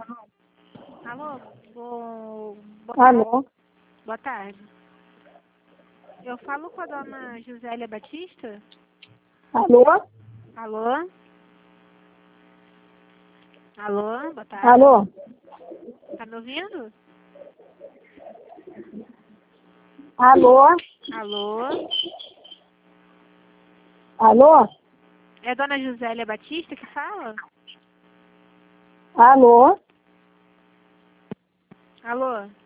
Alô? Alô? Boa tarde. Eu falo com a dona Josélia Batista? Alô? Alô? Alô? Boa tarde. Alô? Tá me ouvindo? Alô? Alô? Alô? É a dona Josélia Batista que fala? Alô? Alô?